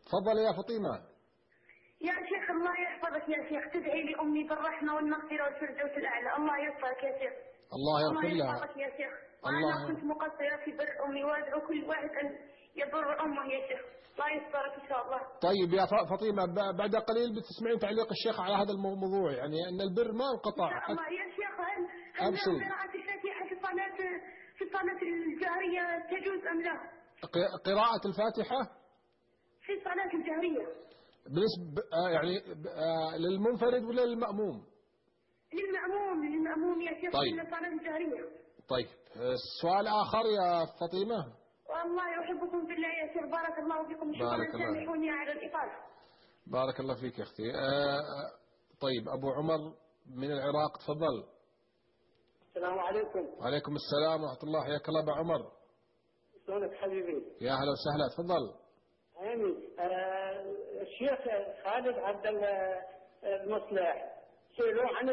تفضل يا فاطمة. يا شيخ الله يحفظك يا شيخ، تدعي لأمي بالرحمة والمغفرة والفردوس الأعلى. الله يحفظك يا شيخ. الله يغفر الله لها. يحفظك يا شيخ. الله وأنا كنت مقصرة في بر أمي، وأدعو كل واحد أن يبر أمه يا شيخ. الله يسترك إن شاء الله. طيب يا فاطمة، بعد قليل بتسمعين تعليق الشيخ على هذا الموضوع، يعني أن البر ما انقطع. إن شاء الله يا شيخ. هل أبشري. قراءة الفاتحة في الصلاة الجهرية تجوز أم لا؟ قراءة الفاتحة في الصلاة الجهرية بالنسبة يعني للمنفرد ولا للمأموم؟ للمأموم يا شيخ. طيب. في الصلاة الجهرية. طيب، سؤال آخر يا فاطمة. والله يحبكم في الله يا شيخ، بارك الله فيكم. شكرا، بارك الله. سامحوني على الإطالة. بارك الله فيك يا أختي. طيب، أبو عمر من العراق، تفضل. السلام عليكم. وعليكم السلام ورحمة الله، حياك الله أبو عمر. شلونك حبيبي؟ يا هلا وسهلا، تفضل. عيني. الشيخ خالد عبد المصلح سئلوه عن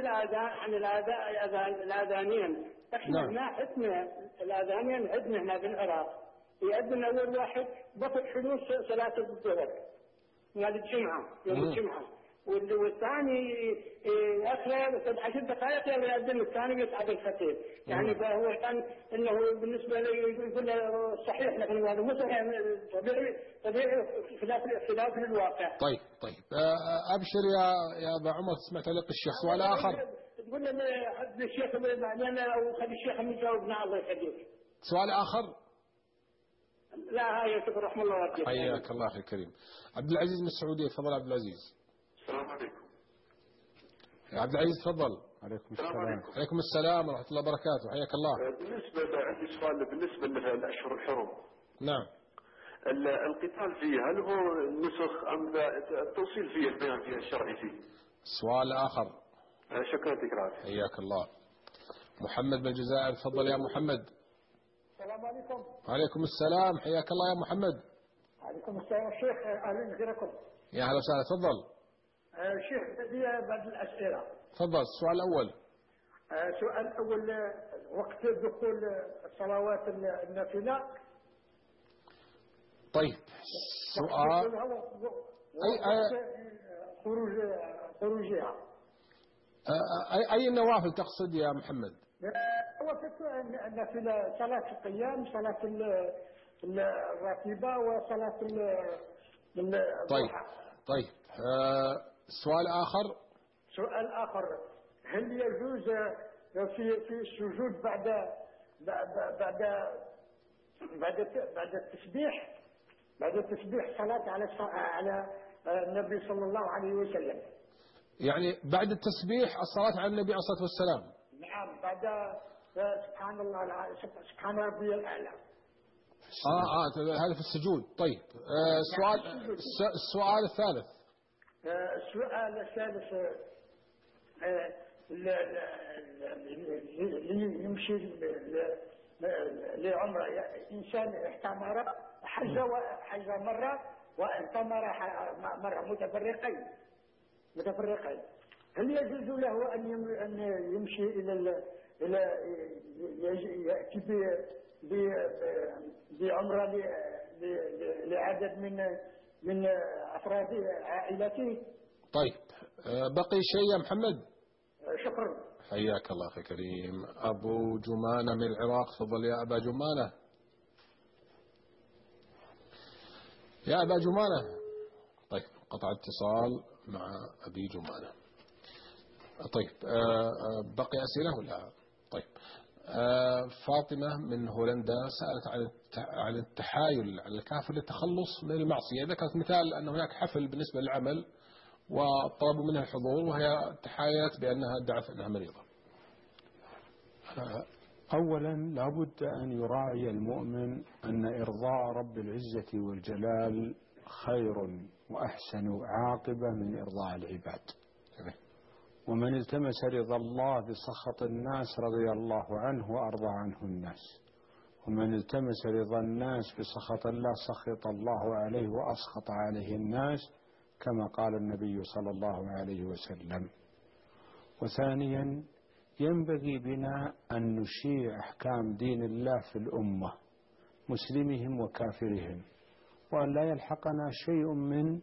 الآذانين. احنا نعم. هنا حكمنا الآذانين عندنا هنا بالعراق يأذن أول واحد بطل حدوث صلاة الظهر مال الجمعة يوم الجمعة، والثاني آخره 10 دقائق يأذن الثاني يصعد الخطيب. يعني فهو كان إنه بالنسبة لي يقول صحيح، لكن هذا مو صحيح، طبيعي خلاف للواقع. طيب أبشر يا أبا عمر، تسمع تعليق الشيخ. سؤال آخر. تقول لنا حد الشيخ بعدين أو خلي الشيخ يجاوبنا الله يخليك. سؤال آخر. لا هاي شكرا رحمه الله وبركاته. حياك الله أخي الكريم. عبد العزيز من السعودية، تفضل عبد العزيز. السلام عليكم. يا عبد العزيز تفضل. عليكم السلام. عليكم السلام ورحمة الله وبركاته، حياك الله. بالنسبة عندي سؤال بالنسبة للأشهر الحرم. نعم. القتال فيه هل هو نسخ أم التوصيل فيه، البيان فيه الشرعي فيه؟ سؤال آخر. شكرا لك العافية. حياك الله. محمد من الجزائر، تفضل يا محمد. السلام عليكم. وعليكم السلام، حياك الله يا محمد. عليكم السلام الشيخ، اهلا بكم. يا هلا وسهلا، تفضل. شيخ بدي بعض الاسئله. تفضل. السؤال الأول. السؤال الاول، وقت دخول الصلوات النافله. طيب سؤال خروجها. أي النوافل تقصد يا محمد؟ وقت النافله، صلاه القيام، صلاه الراتبه، وصلاه الضحى. طيب سؤال آخر. سؤال آخر، هل يجوز في السجود بعد التسبيح صلاة على النبي صلى الله عليه وسلم؟ يعني بعد التسبيح الصلاة على النبي عليه الصلاة والسلام. نعم، بعد سبحان الله سبحان ربي الأعلى. هذا في السجود. طيب السؤال الثالث. السؤال الثالث، اللي يمشي لعمره، إنسان احتمر حج مرة واعتمر مرة، متفرقين، هل يجوز له أن يمشي إلى يأتي بعمرة لعدد من أفراد عائلته؟ طيب بقي شيء يا محمد؟ شكرا. حياك الله أخي كريم. أبو جمانة من العراق، تفضل يا أبا جمانة. يا أبا جمانة. طيب قطع اتصال مع أبي جمانة. طيب بقي أسئلة ولا؟ طيب فاطمة من هولندا سألت عن التحايل على الكافر للتخلص من المعصية. ذكرت مثال أن هناك حفل بالنسبة للعمل وطلبوا منها الحضور، وهي تحايلت بأنها ادعت أنها مريضة. أولا لابد أن يراعي المؤمن أن إرضاء رب العزة والجلال خير وأحسن عاقبة من إرضاء العباد. ومن التمس رضا الله بسخط الناس رضي الله عنه وأرضى عنه الناس، ومن التمس رضا الناس بسخط الله سخط الله عليه وأسخط عليه الناس، كما قال النبي صلى الله عليه وسلم. وثانيا ينبغي بنا أن نشيع أحكام دين الله في الأمة، مسلمهم وكافرهم، وأن لا يلحقنا شيء من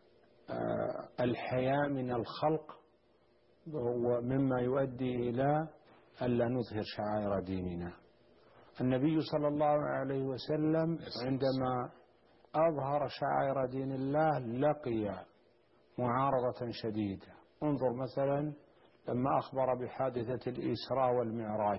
الحياء من الخلق ومما يؤدي إلى ألا نظهر شعائر ديننا. النبي صلى الله عليه وسلم عندما أظهر شعائر دين الله لقي معارضة شديدة. انظر مثلا لما أخبر بحادثة الإسراء والمعراج،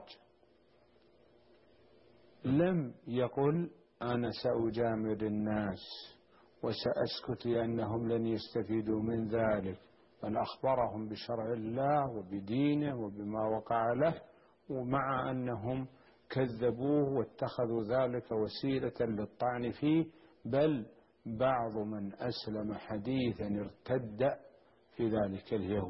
لم يقل أنا سأجامل الناس وسأسكت لأنهم لن يستفيدوا من ذلك، بل أخبرهم بشرع الله وبدينه وبما وقع له، ومع أنهم كذبوه واتخذوا ذلك وسيلة للطعن فيه، بل بعض من أسلم حديثا ارتد في ذلك اليوم.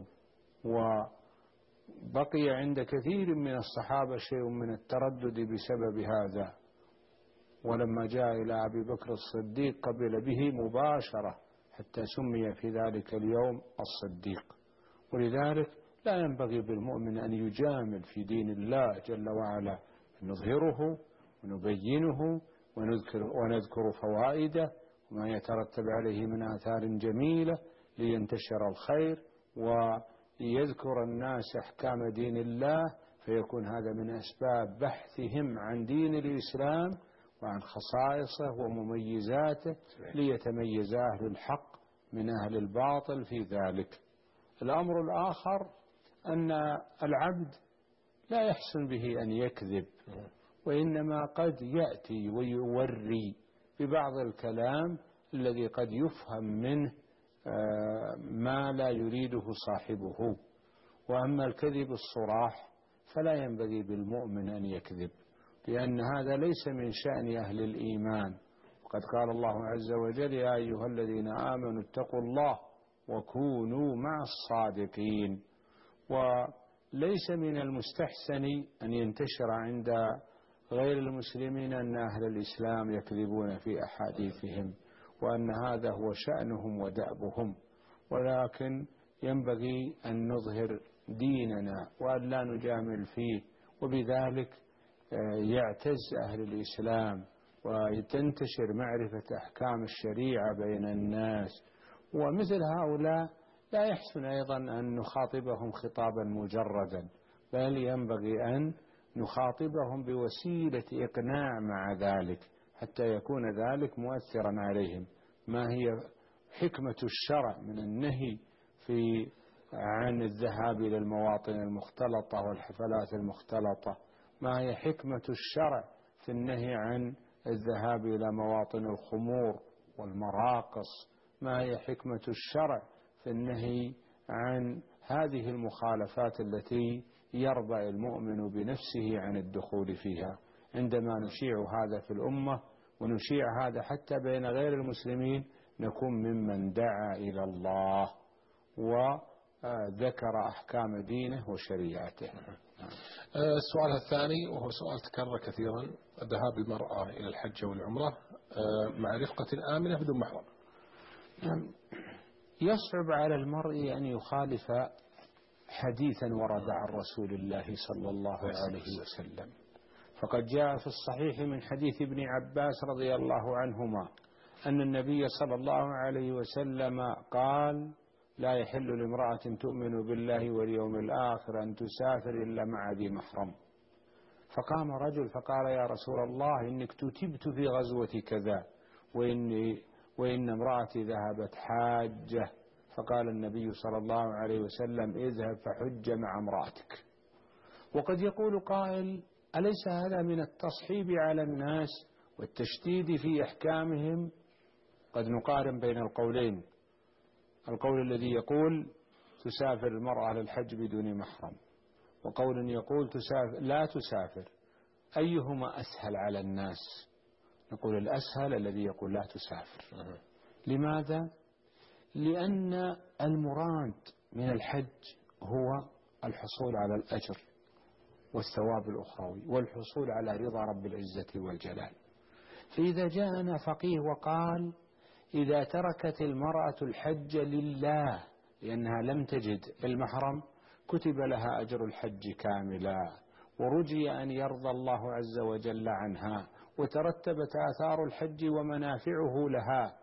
وبقي عند كثير من الصحابة شيء من التردد بسبب هذا، ولما جاء إلى أبي بكر الصديق قبل به مباشرة حتى سمي في ذلك اليوم الصديق. ولذلك لا ينبغي بالمؤمن أن يجامل في دين الله جل وعلا، نظهره ونبينه ونذكر فوائده وما يترتب عليه من آثار جميلة لينتشر الخير ويذكر الناس أحكام دين الله، فيكون هذا من أسباب بحثهم عن دين الإسلام وعن خصائصه ومميزاته ليتميز أهل الحق من أهل الباطل في ذلك. الأمر الآخر أن العبد لا يحسن به أن يكذب، وإنما قد يأتي ويوري ببعض الكلام الذي قد يفهم منه ما لا يريده صاحبه. وأما الكذب الصراح فلا ينبغي بالمؤمن أن يكذب، لأن هذا ليس من شأن أهل الإيمان. وقد قال الله عز وجل يا أيها الذين آمنوا اتقوا الله وكونوا مع الصادقين. وليس من المستحسن أن ينتشر عند غير المسلمين أن أهل الإسلام يكذبون في أحاديثهم، وأن هذا هو شأنهم ودأبهم، ولكن ينبغي أن نظهر ديننا وأن لا نجامل فيه، وبذلك يعتز أهل الإسلام وتنتشر معرفة أحكام الشريعة بين الناس. ومثل هؤلاء لا يحسن أيضا أن نخاطبهم خطابا مجردا، بل ينبغي أن نخاطبهم بوسيلة إقناع مع ذلك حتى يكون ذلك مؤثرا عليهم. ما هي حكمة الشرع من النهي عن الذهاب إلى المواطن المختلطة والحفلات المختلطة؟ ما هي حكمة الشرع في النهي عن الذهاب إلى مواطن الخمور والمراقص؟ ما هي حكمة الشرع في النهي عن هذه المخالفات التي يرضى المؤمن بنفسه عن الدخول فيها؟ عندما نشيع هذا في الأمة ونشيع هذا حتى بين غير المسلمين نكون ممن دعا إلى الله وذكر أحكام دينه وشريعته. السؤال الثاني وهو سؤال تكرر كثيرا: ذهاب المرأة إلى الحج والعمرة مع رفقة آمنة بدون محرم. يصعب على المرء أن يخالف حديثا ورد عن رسول الله صلى الله عليه وسلم، فقد جاء في الصحيح من حديث ابن عباس رضي الله عنهما أن النبي صلى الله عليه وسلم قال: لا يحل لامرأة تؤمن بالله واليوم الآخر أن تسافر إلا مع ذي محرم. فقام رجل فقال: يا رسول الله إنك كتبت في غزوة كذا وإن امرأتي ذهبت حاجة. فقال النبي صلى الله عليه وسلم: اذهب فحج مع امرأتك. وقد يقول قائل: أليس هذا من التصحيب على الناس والتشديد في أحكامهم؟ قد نقارن بين القولين: القول الذي يقول تسافر المرأة للحج بدون محرم، وقول يقول لا تسافر، أيهما أسهل على الناس؟ نقول الأسهل الذي يقول لا تسافر. لماذا؟ لأن المراد من الحج هو الحصول على الأجر والثواب الأخروي والحصول على رضا رب العزة والجلال. فإذا جاءنا فقيه وقال: إذا تركت المرأة الحج لله لأنها لم تجد المحرم كتب لها أجر الحج كاملا، ورجي أن يرضى الله عز وجل عنها وترتبت آثار الحج ومنافعه لها،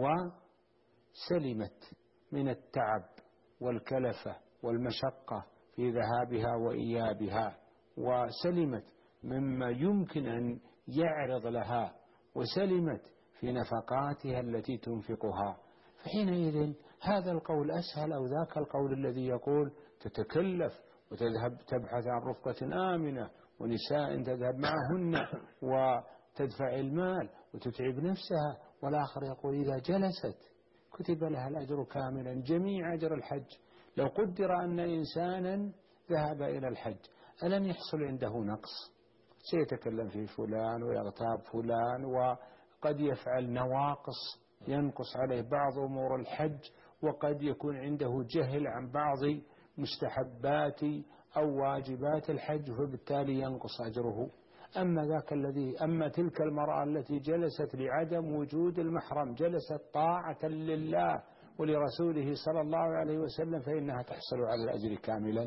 وسلمت من التعب والكلفة والمشقة في ذهابها وإيابها، وسلمت مما يمكن أن يعرض لها، وسلمت في نفقاتها التي تنفقها. فحينئذ هذا القول أسهل، أو ذاك القول الذي يقول تتكلف وتذهب تبحث عن رفقة آمنة ونساء تذهب معهن وتدفع المال وتتعب نفسها، والآخر يقول إذا جلست كتب لها الأجر كاملا جميع أجر الحج. لو قدر أن إنسانا ذهب إلى الحج ألم يحصل عنده نقص؟ سيتكلم في فلان ويغتاب فلان، وقد يفعل نواقص ينقص عليه بعض أمور الحج، وقد يكون عنده جهل عن بعض مستحبات أو واجبات الحج، فبالتالي ينقص أجره. أما تلك المرأة التي جلست لعدم وجود المحرم، جلست طاعة لله ولرسوله صلى الله عليه وسلم، فإنها تحصل على الأجر كاملا.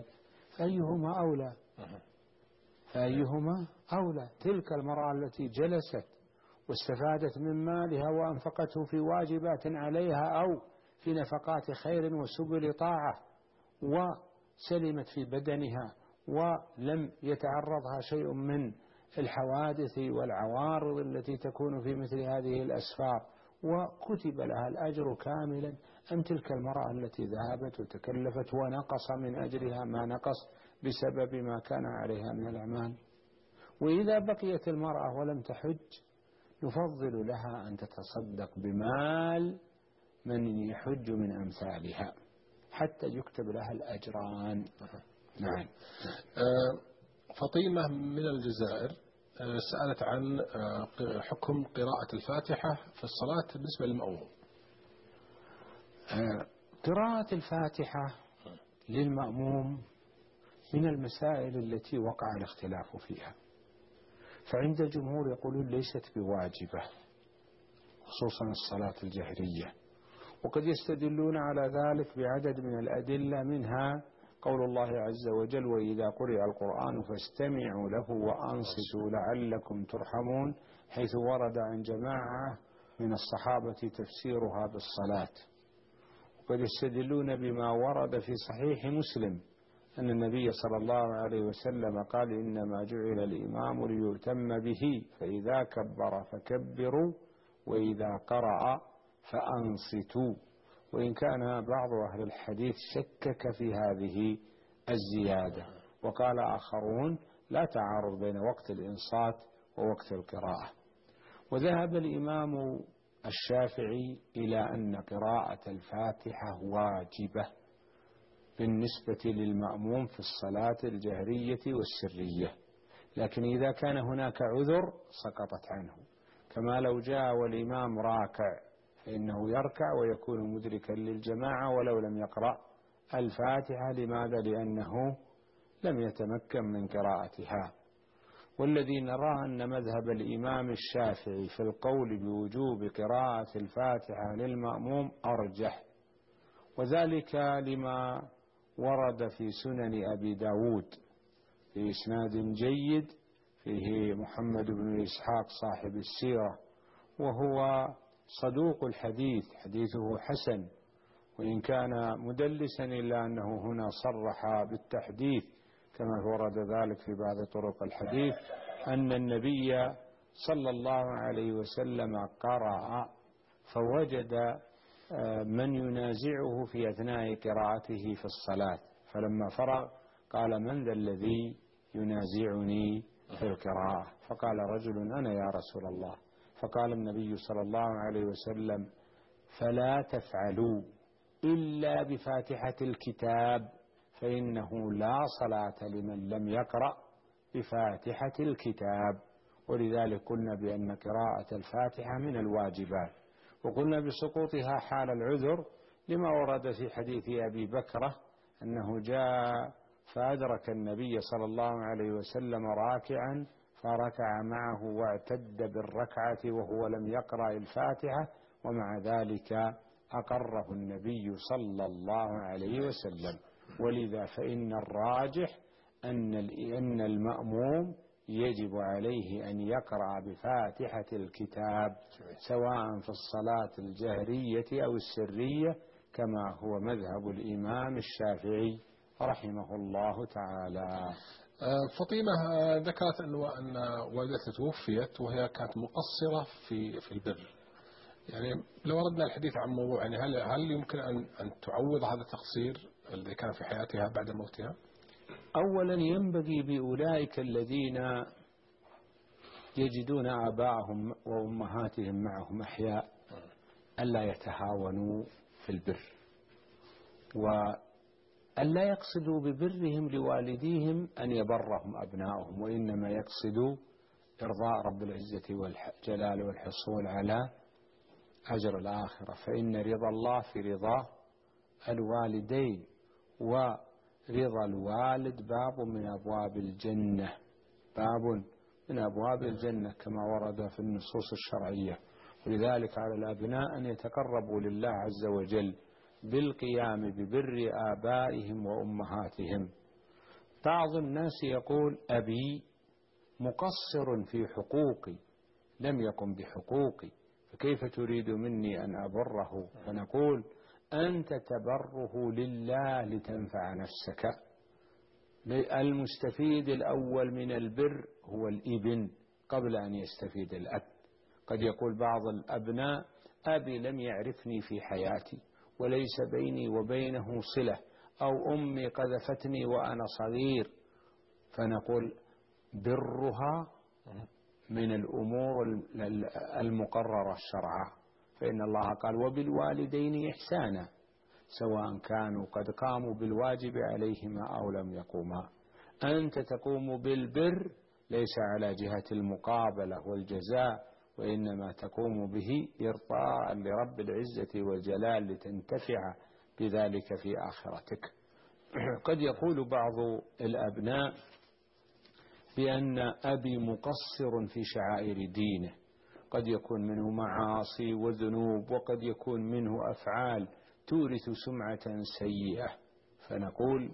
فأيهما أولى؟ تلك المرأة التي جلست واستفادت من مالها وأنفقته في واجبات عليها أو في نفقات خير وسبل طاعة، وسلمت في بدنها ولم يتعرضها شيء من الحوادث والعوارض التي تكون في مثل هذه الأسفار، وكتب لها الأجر كاملا، أم تلك المرأة التي ذهبت وتكلفت ونقص من أجرها ما نقص بسبب ما كان عليها من الأعمال؟ وإذا بقيت المرأة ولم تحج نفضل لها أن تتصدق بمال من يحج من أمثالها حتى يكتب لها الأجران. نعم. فطيمة من الجزائر سألت عن حكم قراءة الفاتحة في الصلاة بالنسبة للمأموم. قراءة الفاتحة للمأموم من المسائل التي وقع الاختلاف فيها، فعند الجمهور يقولون ليست بواجبة، خصوصا الصلاة الجهرية، وقد يستدلون على ذلك بعدد من الأدلة، منها قول الله عز وجل وإذا قرئ القرآن فاستمعوا له وأنصتوا لعلكم ترحمون، حيث ورد عن جماعة من الصحابة تفسيرها بالصلاة. وقد يستدلون بما ورد في صحيح مسلم أن النبي صلى الله عليه وسلم قال إنما جعل الإمام ليؤتم به، فإذا كبر فكبروا وإذا قرأ فأنصتوا. وإن كان بعض أهل الحديث شكك في هذه الزيادة، وقال آخرون لا تعارض بين وقت الإنصات ووقت القراءة. وذهب الإمام الشافعي إلى أن قراءة الفاتحة واجبة بالنسبة للمأموم في الصلاة الجهرية والسرية، لكن إذا كان هناك عذر سقطت عنه، كما لو جاء والإمام راكع فإنه يركع ويكون مدركا للجماعة ولو لم يقرأ الفاتحة. لماذا؟ لأنه لم يتمكن من قراءتها. والذي نرى أن مذهب الإمام الشافعي في القول بوجوب قراءة الفاتحة للمأموم أرجح، وذلك لما ورد في سنن أبي داود في إسناد جيد فيه محمد بن إسحاق صاحب السيرة، وهو صدوق الحديث، حديثه حسن، وإن كان مدلسا إلا أنه هنا صرح بالتحديث كما ورد ذلك في بعض طرق الحديث أن النبي صلى الله عليه وسلم قرأ فوجد من ينازعه في أثناء قراءته في الصلاة، فلما فرغ قال من ذا الذي ينازعني في القراءة؟ فقال رجل أنا يا رسول الله. فقال النبي صلى الله عليه وسلم فلا تفعلوا إلا بفاتحة الكتاب فإنه لا صلاة لمن لم يقرأ بفاتحة الكتاب. ولذلك قلنا بأن قراءة الفاتحة من الواجبات، وقلنا بسقوطها حال العذر لما ورد في حديث أبي بكرة أنه جاء فأدرك النبي صلى الله عليه وسلم راكعا فركع معه واعتد بالركعة وهو لم يقرأ الفاتحة، ومع ذلك أقره النبي صلى الله عليه وسلم. ولذا فإن الراجح أن المأموم يجب عليه أن يقرأ بفاتحة الكتاب سواء في الصلاة الجهرية أو السرية، كما هو مذهب الإمام الشافعي رحمه الله تعالى. فاطمة ذكرت أن والدتها توفيت وهي كانت مقصرة في البر، يعني لو أردنا الحديث عن موضوع يعني هل يمكن أن تعوض هذا التقصير الذي كان في حياتها بعد موتها؟ أولا ينبغي بأولئك الذين يجدون آباءهم وأمهاتهم معهم أحياء ألا يتهاونوا في البر، وألا يقصدوا ببرهم لوالديهم أن يبرهم أبنائهم، وإنما يقصدوا إرضاء رب العزة والجلال والحصول على أجر الآخرة، فإن رضا الله في رضا الوالدين، ورضا الوالد باب من أبواب الجنة، باب من أبواب الجنة كما ورد في النصوص الشرعية. ولذلك على الأبناء أن يتقربوا لله عز وجل بالقيام ببر آبائهم وأمهاتهم. بعض الناس يقول أبي مقصر في حقوقي لم يقم بحقوقي، فكيف تريد مني أن أبره؟ فنقول أنت تبره لله لتنفع نفسك. المستفيد الأول من البر هو الابن قبل أن يستفيد الأب. قد يقول بعض الأبناء أبي لم يعرفني في حياتي وليس بيني وبينه صلة، أو أمي قذفتني وأنا صغير، فنقول برها من الأمور المقررة شرعا، فإن الله قال وبالوالدين إحسانا سواء كانوا قد قاموا بالواجب عليهما أو لم يقوما. أنت تقوم بالبر ليس على جهة المقابلة والجزاء، وإنما تقوم به إرضاء لرب العزة والجلال لتنتفع بذلك في آخرتك. قد يقول بعض الأبناء بأن أبي مقصر في شعائر دينه، قد يكون منه معاصي وذنوب، وقد يكون منه أفعال تورث سمعة سيئة، فنقول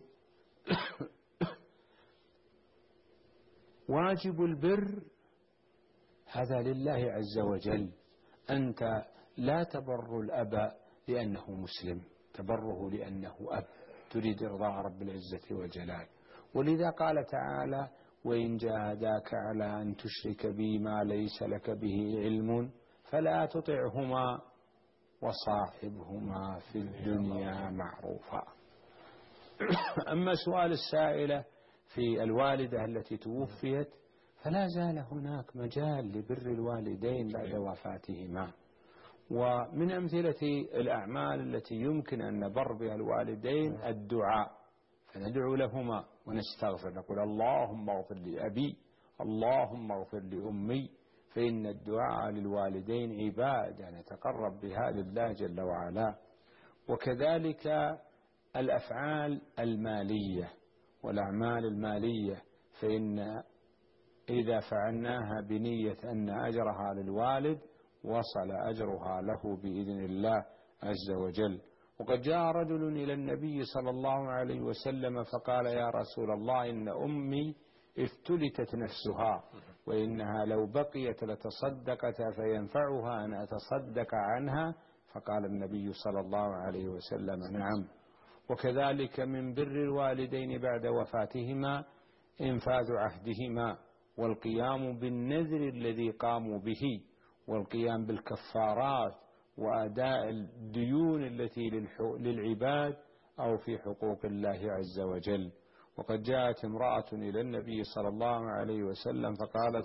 واجب البر هذا لله عز وجل. أنت لا تبر الأب لأنه مسلم، تبره لأنه أب، تريد إرضاء رب العزة والجلال. ولذا قال تعالى وإن جاهداك على أن تشرك بي ما ليس لك به علم فلا تطعهما وصاحبهما في الدنيا معروفا. أما سؤال السائلة في الوالدة التي توفيت، فلا زال هناك مجال لبر الوالدين بعد وفاتهما. ومن أمثلة الأعمال التي يمكن أن نبر بها الوالدين الدعاء، فندعو لهما ونستغفر، نقول اللهم اغفر لأبي، اللهم اغفر لأمي، فإن الدعاء للوالدين عبادة نتقرب بها لله جل وعلا. وكذلك الأفعال المالية والأعمال المالية، فإن إذا فعلناها بنية أن أجرها للوالد وصل أجرها له بإذن الله عز وجل. وقد جاء رجل إلى النبي صلى الله عليه وسلم فقال يا رسول الله إن أمي افتلتت نفسها وإنها لو بقيت لتصدقت فينفعها أن أتصدق عنها، فقال النبي صلى الله عليه وسلم نعم. وكذلك من بر الوالدين بعد وفاتهما إنفاذ عهدهما والقيام بالنذر الذي قاموا به، والقيام بالكفارات وأداء الديون التي للعباد أو في حقوق الله عز وجل. وقد جاءت امرأة إلى النبي صلى الله عليه وسلم فقالت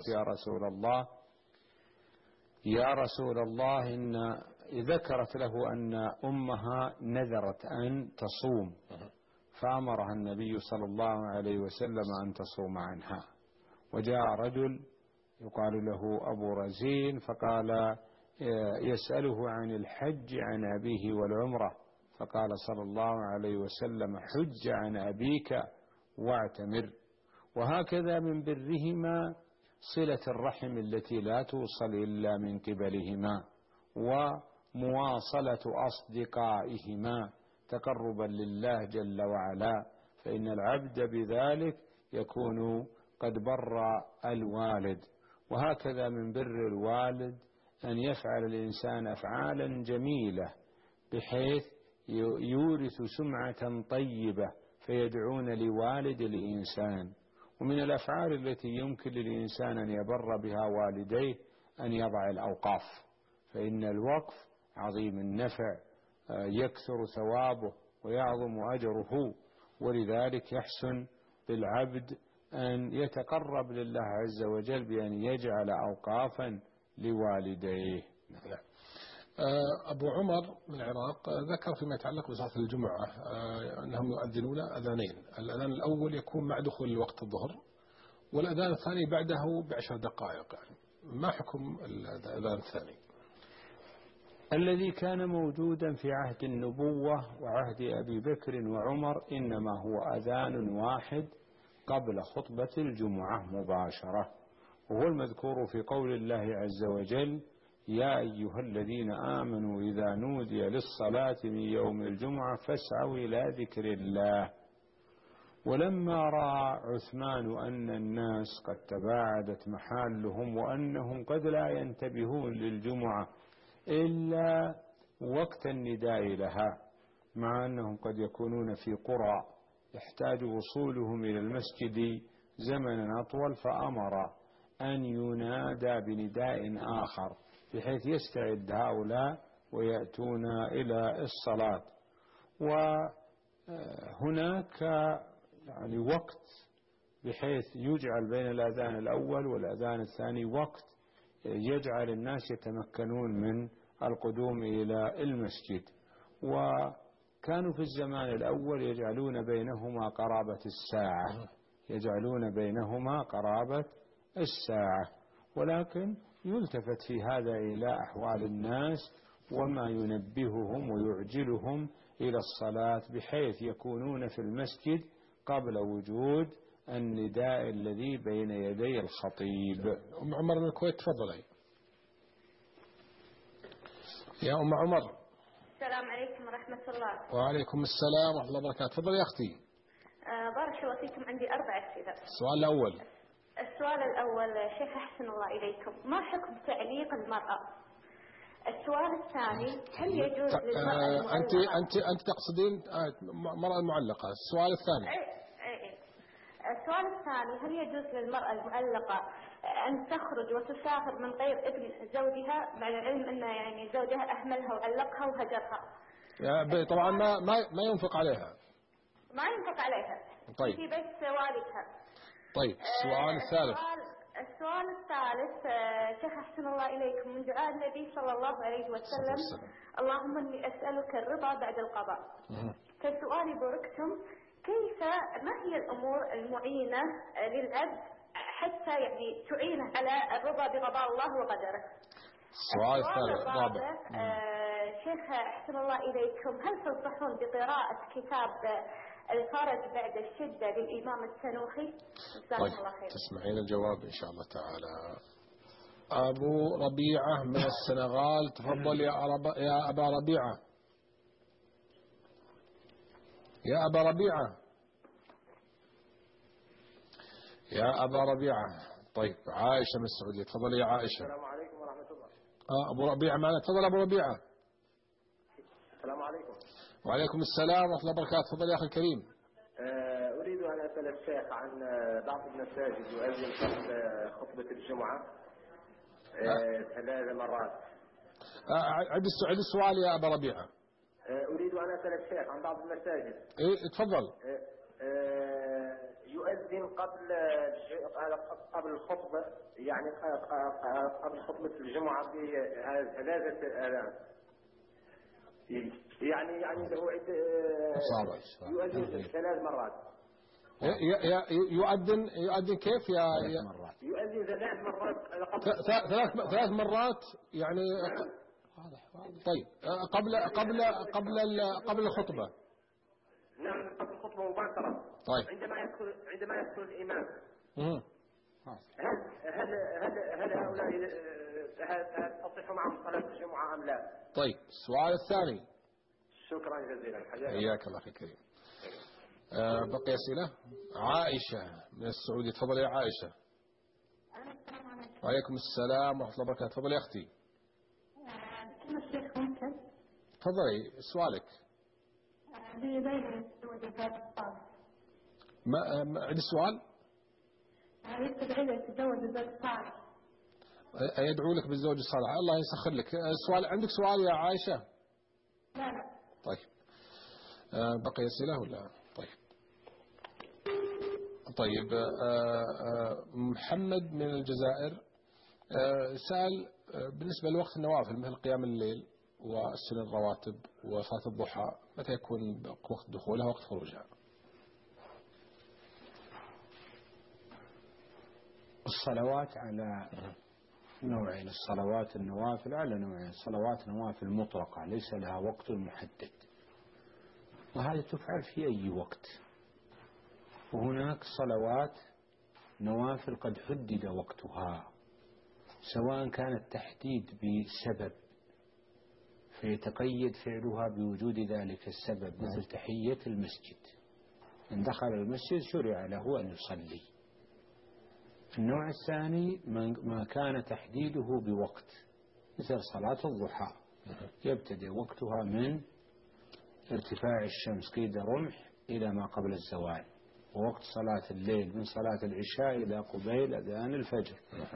يا رسول الله إن ذكرت له أن أمها نذرت أن تصوم، فأمرها النبي صلى الله عليه وسلم أن تصوم عنها. وجاء رجل يقال له أبو رزين فقال يسأله عن الحج عن أبيه والعمرة، فقال صلى الله عليه وسلم حج عن أبيك واعتمر. وهكذا من برهما صلة الرحم التي لا توصل إلا من قبلهما، ومواصلة أصدقائهما تقربا لله جل وعلا، فإن العبد بذلك يكون قد بر الوالد. وهكذا من بر الوالد أن يفعل الإنسان أفعالا جميلة بحيث يورث سمعة طيبة فيدعون لوالد الإنسان. ومن الأفعال التي يمكن للإنسان أن يبر بها والديه أن يضع الأوقاف، فإن الوقف عظيم النفع، يكثر ثوابه ويعظم أجره، ولذلك يحسن بالعبد أن يتقرب لله عز وجل بأن يجعل أوقافا لوالديه. أبو عمر من العراق ذكر فيما يتعلق بصلاة الجمعة أنهم يؤذنون أذانين، الأذان الأول يكون مع دخول وقت الظهر، والأذان الثاني بعده ب10 دقائق. يعني ما حكم الأذان الثاني؟ الذي كان موجودا في عهد النبوة وعهد أبي بكر وعمر إنما هو أذان واحد قبل خطبة الجمعة مباشرة، وهو المذكور في قول الله عز وجل: يا أيها الذين آمنوا إذا نودي للصلاة من يوم الجمعة فاسعوا إلى ذكر الله. ولما رأى عثمان أن الناس قد تباعدت محالهم وأنهم قد لا ينتبهون للجمعة إلا وقت النداء لها، مع أنهم قد يكونون في قرى يحتاج وصولهم إلى المسجد زمنا أطول، فأمر أن ينادى بنداء آخر بحيث يستعد هؤلاء ويأتون إلى الصلاة. وهناك يعني وقت بحيث يجعل بين الأذان الأول والأذان الثاني وقت يجعل الناس يتمكنون من القدوم إلى المسجد. وكانوا في الزمان الأول يجعلون بينهما قرابة الساعة، ولكن يلتفت في هذا إلى أحوال الناس وما ينبههم ويعجلهم إلى الصلاة بحيث يكونون في المسجد قبل وجود النداء الذي بين يدي الخطيب. أم عمر من الكويت، تفضلي يا أم عمر. السلام عليكم ورحمة الله. وعليكم السلام ورحمة الله وبركاته. تفضلي يا أختي. بارك الله فيكم. عندي 4 أسئلة. السؤال الأول. السؤال الأول: شيخ أحسن الله إليكم، ما حكم تعليق المرأة؟ السؤال الثاني: هل يجوز للمرأة المعلقة؟ أنت تقصدين المرأة المعلقة. السؤال الثاني. السؤال الثاني: هل يجوز للمرأة المعلقة أن تخرج وتسافر من غير إذن زوجها، مع العلم أن يعني زوجها أهملها وعلقها وهجرها؟ طبعا ما ينفق عليها. ما ينفق عليها. طيب. في بيت والدها. طيب. السؤال الثالث. السؤال الثالث: شيخ أحسن الله إليكم، من دعاء النبي صلى الله عليه وسلم: اللهم إني أسألك الرضا بعد القضاء. فسؤالي باركتم: ما هي الأمور المعينة للعبد حتى يعني تعينه على الرضا بقضاء الله وقدره؟ السؤال الرابع: شيخ أحسن الله إليكم، هل تنصحون بقراءة كتاب الفرج بعد الشدة للإمام السنوخي؟ جزاكم الله خير. تسمعين الجواب إن شاء الله تعالى. أبو ربيعة من السنغال، تفضل يا أبا ربيعة. يا أبا ربيعة. طيب. عائشة من السعودية، تفضل يا عائشة. السلام عليكم ورحمة الله. أبو ربيعة معنا، تفضل أبو ربيعة. السلام عليكم. وعليكم السلام ورحمة الله وبركاته. تفضل يا أخي الكريم. أريد أن أسأل الشيخ عن بعض المساجد يؤذن قبل خطبة الجمعة 3 مرات. عد السؤال يا أبا ربيعة. أريد أن أسأل الشيخ عن بعض المساجد. تفضل. يؤذن قبل الخطبة، يعني قبل خطبة الجمعة ب3 آذان، يعني له يؤذن 3 مرات. يؤذن كيف يا يؤذن 3 مرات. 3 مرات يعني. طيب. قبل الخطبة. نعم، قبل الخطبة مباشرة. طيب. عندما يدخل الإمام. هل هؤلاء تصح معهم صلاة الجمعة أم لا؟ طيب. السؤال الثاني. شكرا جزيلا. حياك الله أخي الكريم. بقي أسئلة. عائشة من السعودية، تفضلي يا عائشة. وعليكم السلام ورحمة الله وبركاته. تفضلي يا أختي. الشيخ ممكن؟ تفضلي سؤالك. ما عندي سؤال. يدعو لك تتزوج الزوج الصالح. يدعو لك بالزوج الصالح، الله يسخر لك. السؤال عندك سؤال يا عائشة؟ لا. طيب بقي أسئلة ولا؟ طيب محمد من الجزائر سأل بالنسبة لوقت النوافل مثل قيام الليل والسنن الرواتب وصلاة الضحى، متى يكون وقت دخولها وقت خروجها؟ الصلوات على نوعين، الصلوات النوافل على نوعين، صلوات نوافل مطلقة ليس لها وقت محدد، وهذه تفعل في أي وقت، وهناك صلوات نوافل قد حدد وقتها، سواء كان التحديد بسبب فيتقيد فعلها بوجود ذلك السبب، مثل تحية المسجد، إن دخل المسجد شرع له أن يصلي. النوع الثاني ما كان تحديده بوقت، مثل صلاة الضحى يبتدئ وقتها من ارتفاع الشمس قيد رمح إلى ما قبل الزوال، ووقت صلاة الليل من صلاة العشاء إلى قبيل أذان الفجر.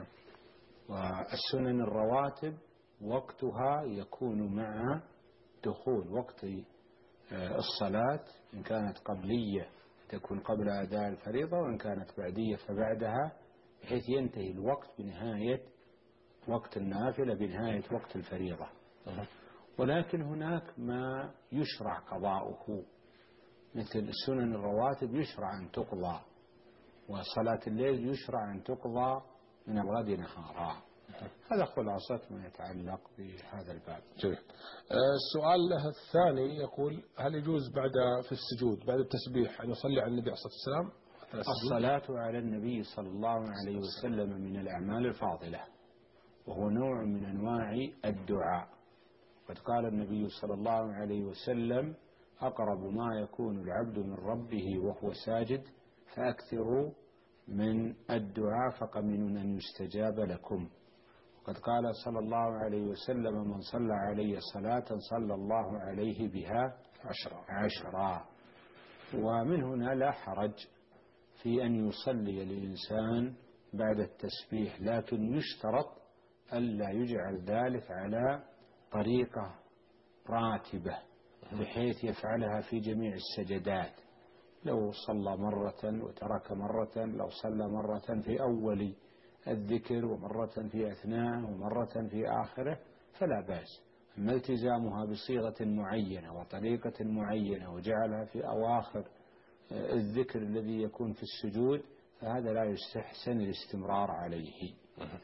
والسنن الرواتب وقتها يكون مع دخول وقت الصلاة، إن كانت قبلية تكون قبل أداء الفريضة، وإن كانت بعدية فبعدها، بحيث ينتهي الوقت بنهاية وقت النافلة بنهاية وقت الفريضة. ولكن هناك ما يشرع قضاؤه، مثل السنن الرواتب يشرع أن تقضى، وصلاة الليل يشرع أن تقضى من الغد نهارا. هذا خلاصة ما يتعلق بهذا الباب. جميل. السؤال الثاني يقول: هل يجوز في السجود بعد التسبيح أن يصلي على النبي عليه الصلاة والسلام؟ الصلاة على النبي صلى الله عليه وسلم من الأعمال الفاضلة، وهو نوع من أنواع الدعاء. قد قال النبي صلى الله عليه وسلم: أقرب ما يكون العبد من ربه وهو ساجد فأكثروا من الدعاء فقمن أن يستجاب لكم. وقد قال صلى الله عليه وسلم: من صلى علي صلاة صلى الله عليه بها عشرا. ومن هنا لا حرج في أن يصلي الإنسان بعد التسبيح، لكن يشترط ألا يجعل ذلك على طريقة راتبة بحيث يفعلها في جميع السجدات. لو صلى مرة وترك مرة، لو صلى مرة في أول الذكر ومرة في أثناء ومرة في آخره فلا بأس. أما التزامها بصيغة معينة وطريقة معينة وجعلها في أواخر الذكر الذي يكون في السجود فهذا لا يستحسن الاستمرار عليه.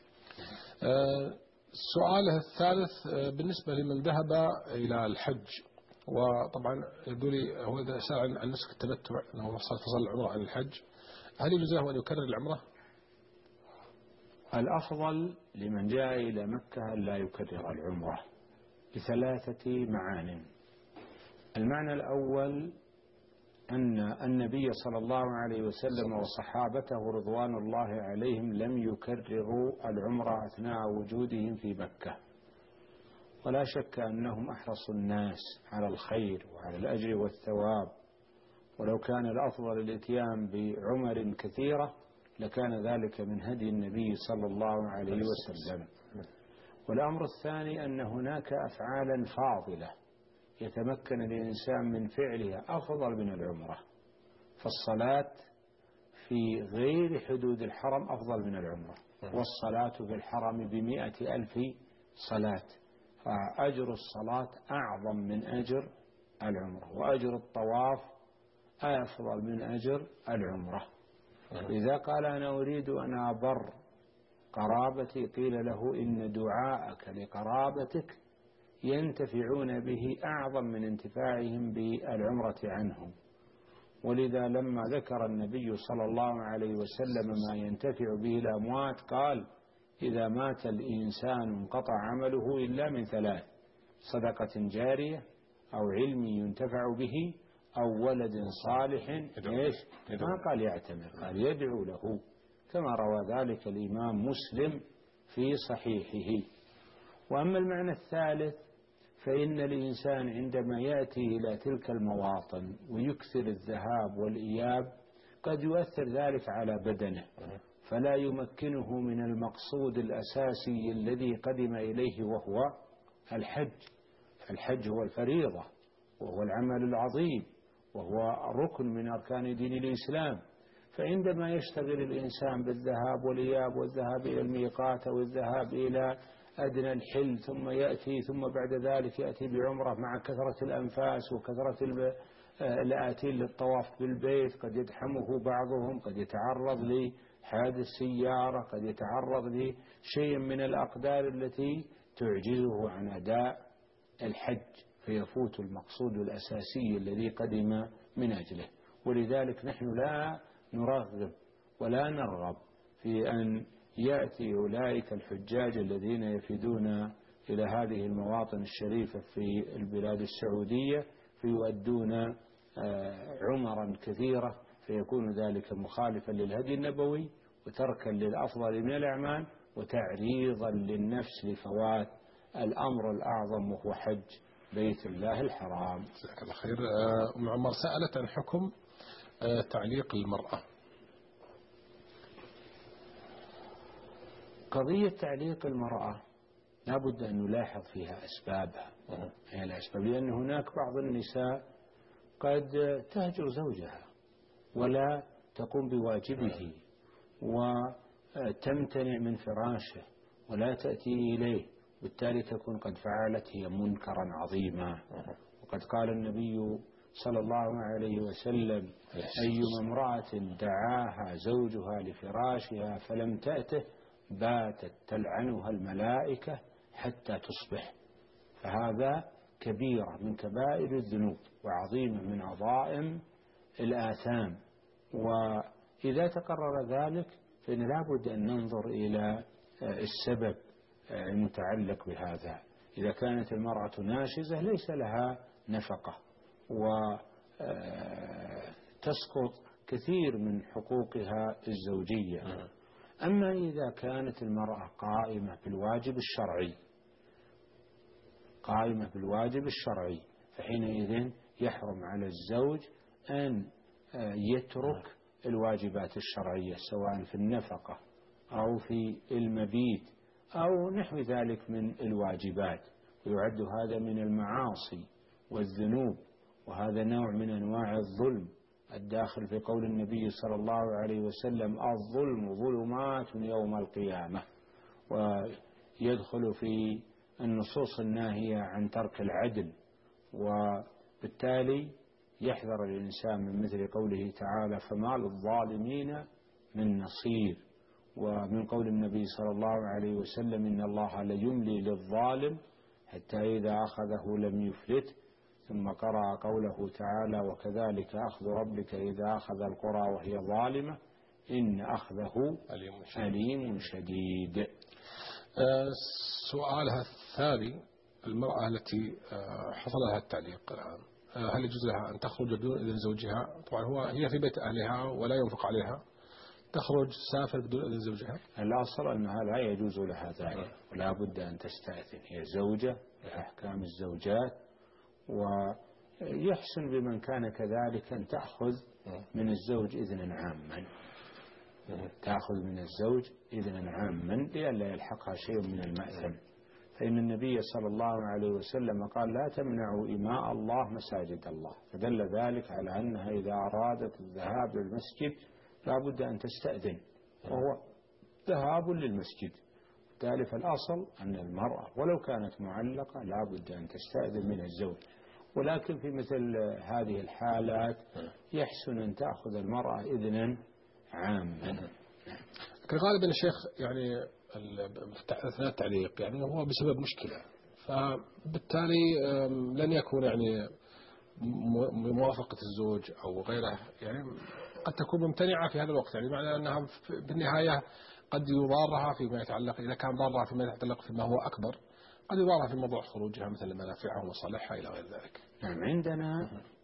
السؤال الثالث بالنسبة لمن ذهب إلى الحج، وطبعا يقول لي هو إذا سأل عن نسك التمتع أنه فصل العمرة عن الحج، هل يجوز له أن يكرر العمرة؟ الأفضل لمن جاء إلى مكة أن لا يكرر العمرة بثلاثة معان. المعنى الأول أن النبي صلى الله عليه وسلم وصحابته رضوان الله عليهم لم يكرروا العمرة أثناء وجودهم في مكة، ولا شك أنهم أحرصوا الناس على الخير وعلى الأجر والثواب، ولو كان الأفضل الاتيان بعمر كثيرة لكان ذلك من هدي النبي صلى الله عليه وسلم. والأمر الثاني أن هناك أفعالا فاضلة يتمكن الإنسان من فعلها أفضل من العمرة، فالصلاة في غير حدود الحرم أفضل من العمرة، والصلاة في الحرم ب100,000 صلاة، فأجر الصلاة أعظم من أجر العمرة، وأجر الطواف أفضل من أجر العمرة. إذا قال أنا أريد أن أبر قرابتي قيل له إن دعاءك لقرابتك ينتفعون به أعظم من انتفاعهم بالعمرة عنهم. ولذا لما ذكر النبي صلى الله عليه وسلم ما ينتفع به الأموات قال: إذا مات الإنسان انقطع عمله إلا من ثلاث: صدقة جارية أو علم ينتفع به أو ولد صالح إيش؟ ما قال يعتمر، قال يدعو له، كما روى ذلك الإمام مسلم في صحيحه. وأما المعنى الثالث فإن الإنسان عندما يأتي إلى تلك المواطن ويكثر الذهاب والإياب قد يؤثر ذلك على بدنه، فلا يمكنه من المقصود الأساسي الذي قدم إليه، وهو الحج. الحج هو الفريضة، وهو العمل العظيم، وهو ركن من أركان دين الإسلام. فعندما يشتغل الإنسان بالذهاب والإياب والذهاب إلى الميقات والذهاب إلى أدنى الحل ثم يأتي، ثم بعد ذلك يأتي بعمرة مع كثرة الأنفاس وكثرة الآتين للطواف بالبيت، قد يدحمه بعضهم، قد يتعرض لحادث سيارة، قد يتعرض لشيء من الأقدار التي تعجزه عن أداء الحج، فيفوت المقصود الأساسي الذي قدم من أجله. ولذلك نحن لا نرغب ولا نرغب في أن يأتي أولئك الحجاج الذين يفدون إلى هذه المواطن الشريفة في البلاد السعودية فيؤدون عمرا كثيرة، فيكون ذلك مخالفا للهدي النبوي وتركا للأفضل من الأعمال وتعريضا للنفس لفوات الأمر الأعظم وهو حج بيت الله الحرام. جزاك الله خير. أم عمر سألت عن حكم تعليق المرأة. قضية تعليق المرأة لا بد أن نلاحظ فيها أسبابها، هي الأسباب، لأن هناك بعض النساء قد تهجر زوجها ولا تقوم بواجبه وتمتنع من فراشه ولا تأتي إليه، بالتالي تكون قد فعلت هي منكرا عظيما. وقد قال النبي صلى الله عليه وسلم: أيما امرأة دعاها زوجها لفراشها فلم تأته باتت تلعنها الملائكة حتى تصبح. فهذا كبيرة من كبائر الذنوب وعظيمة من عظائم الآثام. وإذا تقرر ذلك فإن لا بد أن ننظر إلى السبب المتعلق بهذا. إذا كانت المرأة ناشزة ليس لها نفقة وتسقط كثير من حقوقها الزوجية. أما إذا كانت المرأة قائمة بالواجب الشرعي فحينئذ يحرم على الزوج أن يترك الواجبات الشرعية سواء في النفقة أو في المبيت أو نحو ذلك من الواجبات، ويعد هذا من المعاصي والذنوب، وهذا نوع من أنواع الظلم الداخل في قول النبي صلى الله عليه وسلم: الظلم ظلمات يوم القيامة. ويدخل في النصوص الناهية عن ترك العدل، وبالتالي يحذر الإنسان من مثل قوله تعالى: فما للظالمين من نصير. ومن قول النبي صلى الله عليه وسلم: إن الله ليملي للظالم حتى إذا أخذه لم يفلت. ثم قرأ قوله تعالى: وكذلك أخذ ربك إذا أخذ القرى وهي ظالمة إن أخذه أليم شديد. سؤالها الثاني: المرأة التي حصل لها التعليق الآن هل يجوز لها أن تخرج بدون إذن زوجها؟ طبعا هي في بيت أهلها ولا ينفق عليها، تخرج تسافر بدون إذن زوجها؟ الأصل أنها لا يجوز لها ذلك ولا بد أن تستأذن، هي زوجة بأحكام الزوجات، ويحسن بمن كان كذلك أن تأخذ من الزوج إذنا عاما، تأخذ من الزوج إذنا عاما لئلا يلحقها شيء من المأثم. فإن النبي صلى الله عليه وسلم قال: لا تمنعوا إماء الله مساجد الله، فدل ذلك على أنها إذا أرادت الذهاب للمسجد لا بد أن تستأذن، وهو ذهاب للمسجد. بالتالي فالأصل أن المرأة ولو كانت معلقة لا بد أن تستأذن من الزوج، ولكن في مثل هذه الحالات يحسن أن تأخذ المرأة إذنا عاما. لكن غالبا الشيخ يعني أثناء التعليق يعني هو بسبب مشكلة، فبالتالي لن يكون يعني موافقة الزوج أو غيره، يعني قد تكون ممتنعة في هذا الوقت، يعني معنى أنها بالنهاية قد يضارها فيما يتعلق، إذا كان ضارها فيما يتعلق فيما هو أكبر قد يضارها في موضوع خروجها مثل منافعها ومصالحها إلى غير ذلك. نعم، عندنا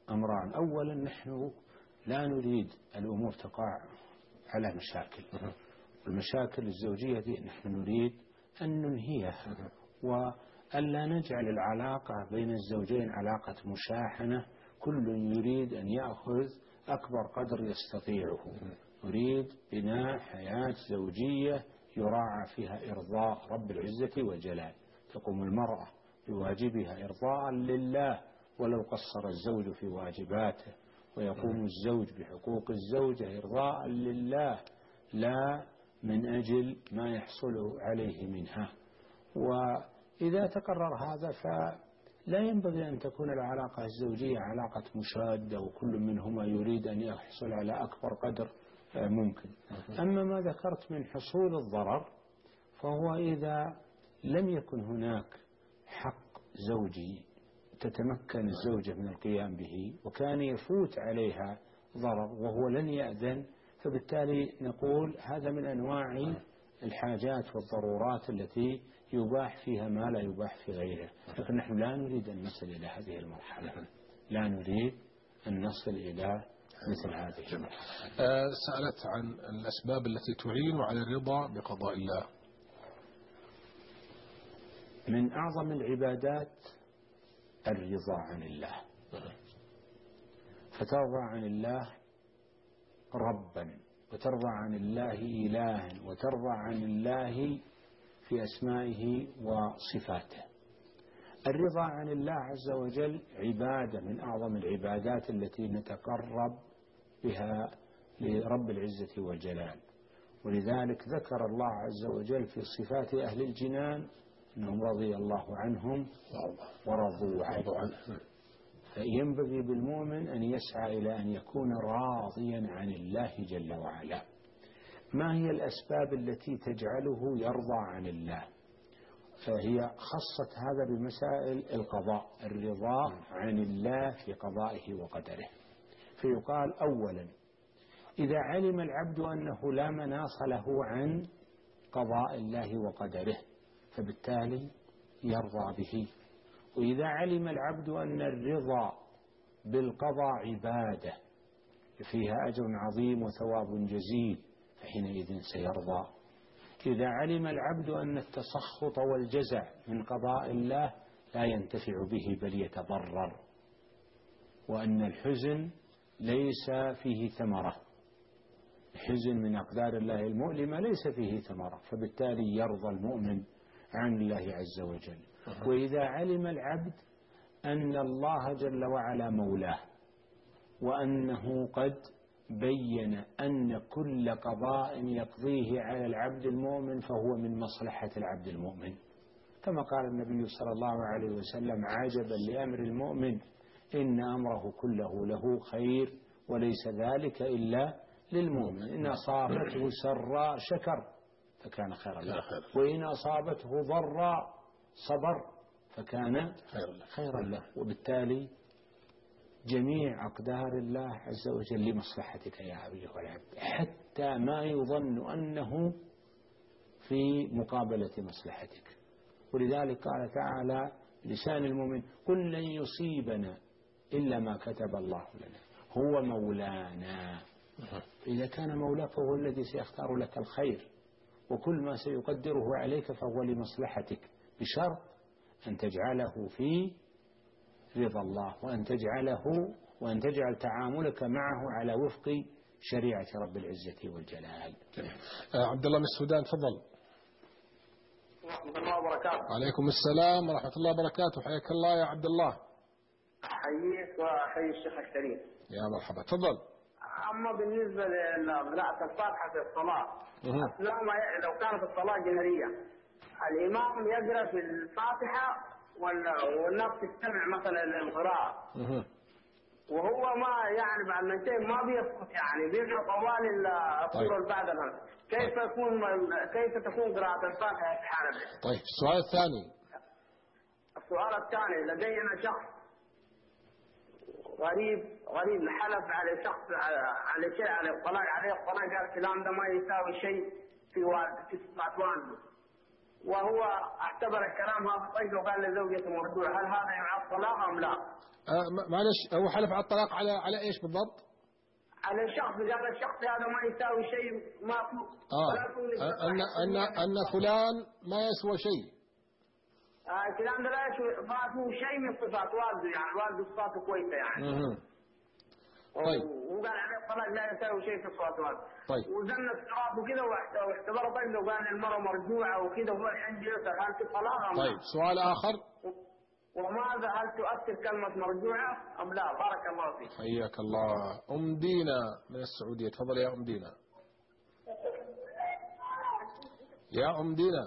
أمران. أولا نحن لا نريد الأمور تقع على مشاكل، المشاكل الزوجية دي نحن نريد أن ننهيها، وألا نجعل العلاقة بين الزوجين علاقة مشاحنة كل يريد أن يأخذ أكبر قدر يستطيعه. نريد بناء حياة زوجية يراعى فيها إرضاء رب العزة والجلال، تقوم المرأة بواجبها إرضاء لله ولو قصر الزوج في واجباته، ويقوم الزوج بحقوق الزوجة إرضاء لله لا من أجل ما يحصل عليه منها. وإذا تقرر هذا فلا ينبغي أن تكون العلاقة الزوجية علاقة مشادة وكل منهما يريد أن يحصل على أكبر قدر ممكن. أما ما ذكرت من حصول الضرر فهو إذا لم يكن هناك حق زوجي تتمكن الزوجة من القيام به وكان يفوت عليها ضرر وهو لن يأذن، فبالتالي نقول هذا من أنواع الحاجات والضرورات التي يباح فيها ما لا يباح في غيرها. لكن نحن لا نريد أن نصل إلى هذه المرحلة، لا نريد أن نصل إلى مثل هذه المرحلة. سألت عن الأسباب التي تعين على الرضا بقضاء الله. من أعظم العبادات الرضا عن الله، فترضى عن الله ربا، وترضى عن الله إلها، وترضى عن الله في أسمائه وصفاته. الرضا عن الله عز وجل عبادة من أعظم العبادات التي نتقرب بها لرب العزة والجلال، ولذلك ذكر الله عز وجل في صفات أهل الجنان أنهم رضي الله عنهم ورضوا عنه. فينبغي بالمؤمن أن يسعى إلى أن يكون راضيا عن الله جل وعلا. ما هي الأسباب التي تجعله يرضى عن الله؟ فهي خصت هذا بمسائل القضاء، الرضا عن الله في قضائه وقدره. فيقال أولا إذا علم العبد أنه لا مناص له عن قضاء الله وقدره فبالتالي يرضى به. وإذا علم العبد أن الرضا بالقضاء عبادة فيها أجر عظيم وثواب جزيل فحينئذ سيرضى. إذا علم العبد أن التسخط والجزع من قضاء الله لا ينتفع به بل يتضرر، وأن الحزن ليس فيه ثمرة، الحزن من أقدار الله المؤلمة ليس فيه ثمرة، فبالتالي يرضى المؤمن عن الله عز وجل. وإذا علم العبد أن الله جل وعلا مولاه، وأنه قد بين أن كل قضاء يقضيه على العبد المؤمن فهو من مصلحة العبد المؤمن، كما قال النبي صلى الله عليه وسلم عجبا لأمر المؤمن إن أمره كله له خير وليس ذلك إلا للمؤمن، إن أصابته سراء شكر فكان خيرا له، وإن أصابته ضراء صبر فكان خيرا له. وبالتالي جميع أقدار الله عز وجل لمصلحتك يا أيها العبد، حتى ما يظن أنه في مقابلة مصلحتك. ولذلك قال تعالى لسان المؤمن قل لن يصيبنا إلا ما كتب الله لنا هو مولانا. إذا كان مولاك فهو الذي سيختار لك الخير، وكل ما سيقدره عليك فهو لمصلحتك، بشرط أن تجعله في رضا الله، وأن تجعل تعاملك معه على وفق شريعة رب العزة والجلال. عبد الله من السودان تفضل. ورحمة الله وبركاته. عليكم السلام ورحمة الله وبركاته، حياك الله يا عبد الله. أحييك وأحيي الشيخ الكريم. يا مرحبا تفضل. أما بالنسبة لقراءة الفاتحة في الصلاة، لو كانت الصلاة جهرية الإمام يقرأ في الفاتحة والناس تستمع مثلا للقراءة، وهو ما يعني بعد ما ينتهي ما بيسقط، يعني بيقرأ طوال السورة اللي بعدها، كيف تكون قراءة الفاتحة في حالة؟ طيب السؤال الثاني. السؤال الثاني لدينا شخص غريب حلف على شخص على شيء، على الطلاق، عليه الطلاق، قال الكلام ده ما يساوي شيء في صفات والده، وهو اعتبر الكلام هذا طيب وقال لزوجته مردوع، هل هذا يعد طلاق أم لا؟ معلش، هو حلف على الطلاق على إيش بالضبط؟ على الشخص، قال الشخص هذا ما يساوي شيء، ما أن فلان ما يسوى شيء. الكلام ده لا يسوى، فاته شيء من صفات والده، يعني والده صفاته كويسة يعني. طيب. وقال عليه الطلاق لا يساوي شيء في صفات والده. طيب. وزن التراب وكذا واعتبر طيب وقال المرأة مرجوعة وكذا، وهو الحين يسأل هل في طلاق أم لا؟ طيب، سؤال آخر. وماذا هل تؤثر كلمة مرجوعة أم لا؟ بارك الله فيك. حياك الله. أم دينا من السعودية، تفضل يا أم دينا. يا أم دينا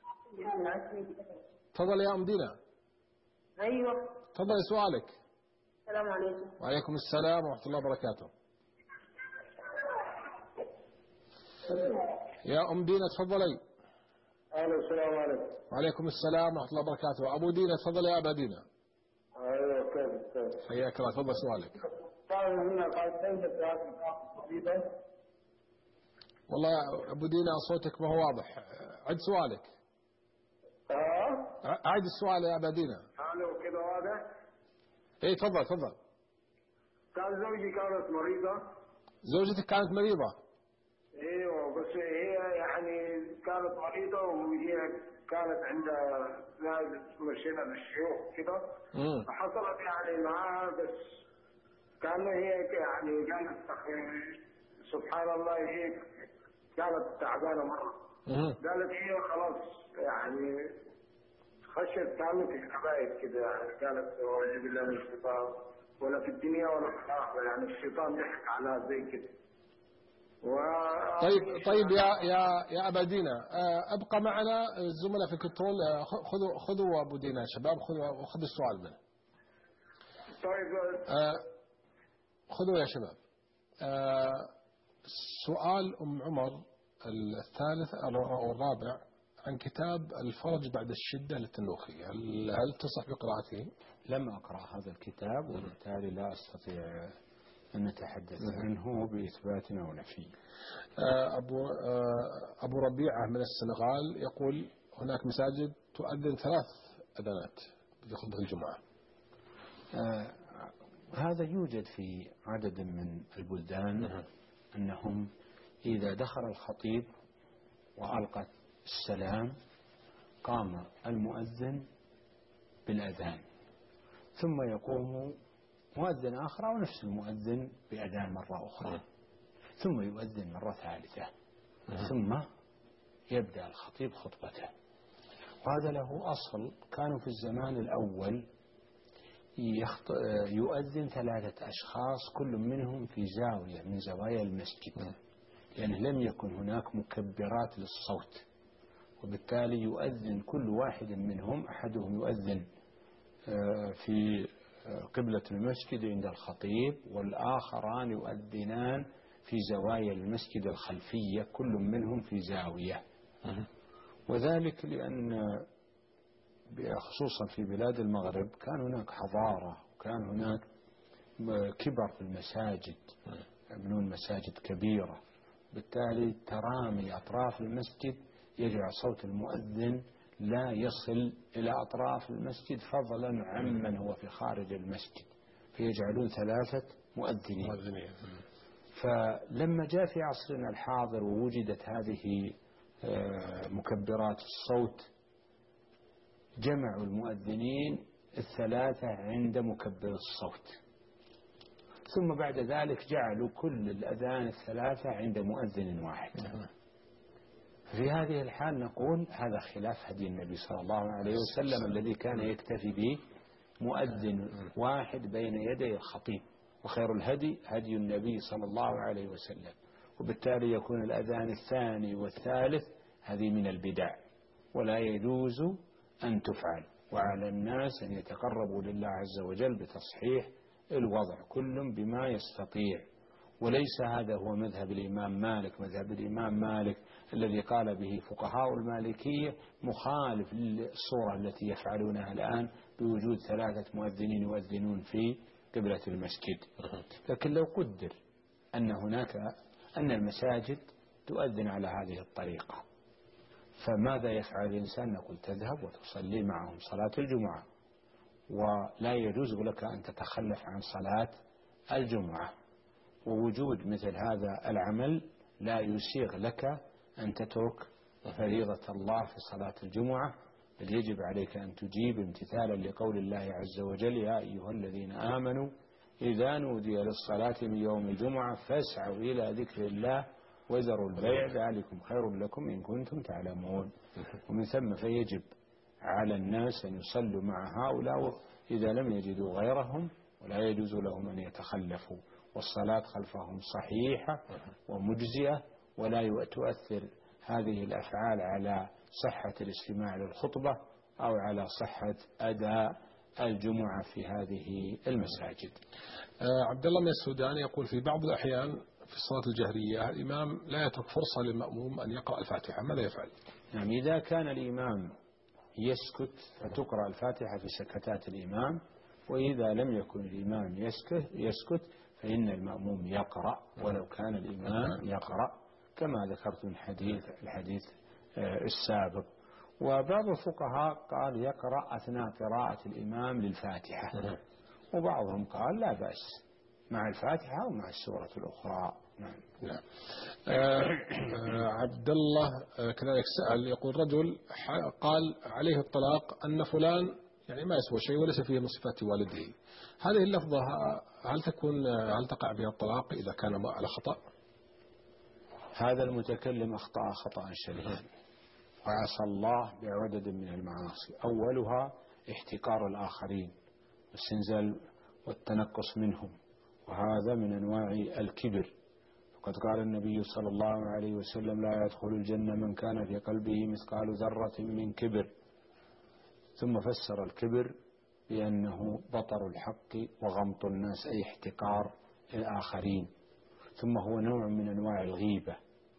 تفضل يا أم دينا. أيوة تفضل سؤالك. السلام عليكم. وعليكم السلام ورحمة الله وبركاته. يا أم دينا تفضلي. السلام عليكم. وعليكم السلام ورحمة الله وبركاته. أبو دينا تفضل يا أبا دينا. أيوة كيف. حياك الله، تفضل سؤالك. والله يا أبو دينا صوتك ما هو واضح، عد سؤالك. عد السؤال يا أبا دينا. الو كده واضح؟ ايه تفضل تفضل. كان زوجي كانت مريضة. زوجتك كانت مريضة؟ ايوه، بس هي يعني كانت مريضة وهي كانت عندها نازل مشينا للشيوخ كده. فحصلت يعني معاها، بس كان هي يعني كانت سبحان الله هي كانت تعبانة مرة. قالت هي خلاص يعني خشت كانت في الكبائر كده، يعني كانت أعوذ بالله من الشيطان، ولا في الدنيا ولا في الآخرة، يعني الشيطان يحكي على زي كده. طيب يا أبا دينا، أبقى معنا الزملاء في الكنترول. خذوا أبو دينا شباب، خذوا السؤال منه. طيب خذوا يا شباب. سؤال أم عمر الثالث أو الرابع عن كتاب الفرج بعد الشدة للتنوخي، هل تصح بقراءته؟ لم أقرأ هذا الكتاب، وبالتالي لا أستطيع أن نتحدث عنه بإثبات أو نفي. أبو ربيعة من السنغال يقول هناك مساجد تؤذن 3 أذانات في خطبة الجمعة. هذا يوجد في عدد من البلدان، أنهم إذا دخل الخطيب وألقى السلام قام المؤذن بالأذان، ثم يقوم مؤذن آخر أو نفس المؤذن بأذان مرة أخرى، ثم يؤذن مرة ثالثة، ثم يبدأ الخطيب خطبته. وهذا له أصل. كانوا في الزمان الأول يؤذن 3 أشخاص كل منهم في زاوية من زوايا المسجد، لأنه لم يكن هناك مكبرات للصوت، وبالتالي يؤذن كل واحد منهم، أحدهم يؤذن في قبلة المسجد عند الخطيب، والآخران يؤذنان في زوايا المسجد الخلفية كل منهم في زاوية. وذلك لأن خصوصا في بلاد المغرب كان هناك حضارة، وكان هناك كبر في المساجد، يبنون مساجد كبيرة، بالتالي ترامي أطراف المسجد يجعل صوت المؤذن لا يصل إلى أطراف المسجد فضلا عمن هو في خارج المسجد، فيجعلون 3 مؤذنين. فلما جاء في عصرنا الحاضر ووجدت هذه مكبرات الصوت، جمعوا المؤذنين 3 عند مكبر الصوت، ثم بعد ذلك جعلوا كل الأذان 3 عند مؤذن واحد. في هذه الحال نقول هذا خلاف هدي النبي صلى الله عليه وسلم الذي كان يكتفي به مؤذن واحد بين يدي الخطيب، وخير الهدي هدي النبي صلى الله عليه وسلم. وبالتالي يكون الأذان الثاني والثالث هذه من البدع، ولا يجوز أن تفعل، وعلى الناس أن يتقربوا لله عز وجل بتصحيح الوضع كل بما يستطيع. وليس هذا هو مذهب الإمام مالك. مذهب الإمام مالك الذي قال به فقهاء المالكية مخالف للصورة التي يفعلونها الآن بوجود 3 مؤذنين يؤذنون في قبلة المسجد. لكن لو قدر أن المساجد تؤذن على هذه الطريقة، فماذا يفعل الإنسان؟ نقول تذهب وتصلي معهم صلاة الجمعة، ولا يجوز لك أن تتخلف عن صلاة الجمعة. ووجود مثل هذا العمل لا يسيغ لك أن تترك فريضة الله في صلاة الجمعة، بل يجب عليك أن تجيب امتثالا لقول الله عز وجل: يا أيها الذين آمنوا إذا نودي للصلاة من يوم الجمعة فاسعوا إلى ذكر الله وذروا البيع ذلكم خير لكم إن كنتم تعلمون. ومن ثم فيجب على الناس أن يصلوا مع هؤلاء إذا لم يجدوا غيرهم، ولا يجوز لهم أن يتخلفوا، والصلاة خلفهم صحيحة ومجزئة، ولا تؤثر هذه الأفعال على صحة الاستماع للخطبة أو على صحة أداء الجمعة في هذه المساجد. عبد الله من السودان يقول: في بعض الأحيان في الصلاة الجهرية الإمام لا يترك فرصة للمأموم أن يقرأ الفاتحة، ماذا يفعل؟ نعم، إذا كان الإمام يسكت فتقرأ الفاتحة في سكتات الإمام، وإذا لم يكن الإمام يسكت فإن المأموم يقرأ ولو كان الإمام يقرأ، كما ذكرت الحديث السابق. وبعض الفقهاء قال يقرأ أثناء قراءة الإمام للفاتحة، وبعضهم قال لا بأس مع الفاتحة ومع السورة الأخرى. نعم. عبد الله كذلك سأل يقول: رجل قال عليه الطلاق أن فلان يعني ما يسوى شيء وليس فيه من صفات والده، هذه اللفظة هل تقع بها الطلاق إذا كان على خطأ؟ هذا المتكلم أخطأ خطأ شديدا وعصى الله بعدد من المعاصي، أولها احتقار الآخرين واستنزال والتنقص منهم، وهذا من أنواع الكبر. وقد قال النبي صلى الله عليه وسلم: لا يدخل الجنة من كان في قلبه مثقال ذرة من كبر. ثم فسر الكبر بأنه بطر الحق وغمط الناس، أي احتقار الآخرين. ثم هو نوع من أنواع الغيبة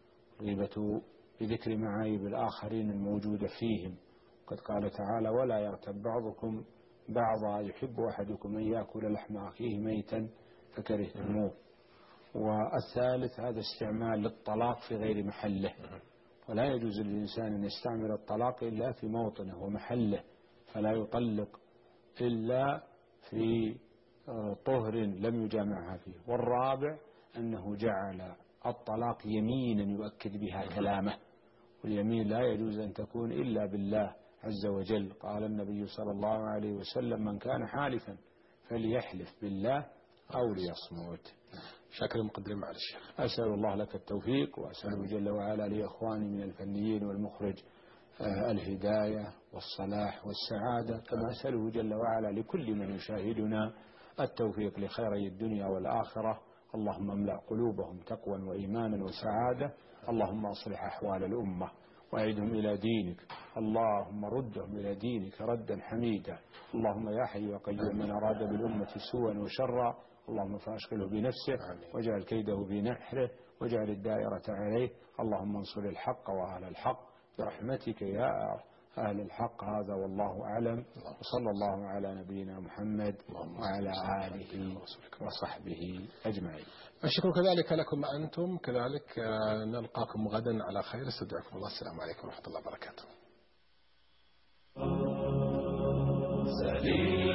بذكر معايب الآخرين الموجودة فيهم. قد قال تعالى: ولا يغتب بعضكم بعضا يحب أحدكم أن يأكل لحم أخيه ميتا فكرهتموه. والثالث هذا استعمال للطلاق في غير محله، ولا يجوز للإنسان أن يستعمل الطلاق إلا في موطنه ومحله، فلا يطلق إلا في طهر لم يجامعها فيه. والرابع أنه جعل الطلاق يمينا يؤكد بها كلامه، واليمين لا يجوز أن تكون إلا بالله عز وجل. قال النبي صلى الله عليه وسلم: من كان حالفا فليحلف بالله أو ليصمت. شكرا مقدم مع الشيخ. أسأل الله لك التوفيق، وأسأله جل وعلا لإخواني من الفنيين والمخرج الهداية والصلاح والسعادة، كما أسأله جل وعلا لكل من يشاهدنا التوفيق لخيري الدنيا والآخرة. اللهم املأ قلوبهم تقوى وإيمانا وسعادة. اللهم أصلح أحوال الأمة وأعدهم إلى دينك. اللهم ردهم إلى دينك ردا حميدا. اللهم يا حي يا قيوم من أراد بالأمة سوءا وشرا اللهم فأشغله بنفسه واجعل كيده بنحره واجعل الدائرة عليه. اللهم انصر الحق وأهل الحق برحمتك يا أهل الحق. هذا والله أعلم، وصلى الله على نبينا محمد وعلى آله وصحبه أجمعين. الشكر كذلك لكم أنتم، كذلك نلقاكم غدا على خير. استودعكم الله. السلام عليكم ورحمة الله وبركاته.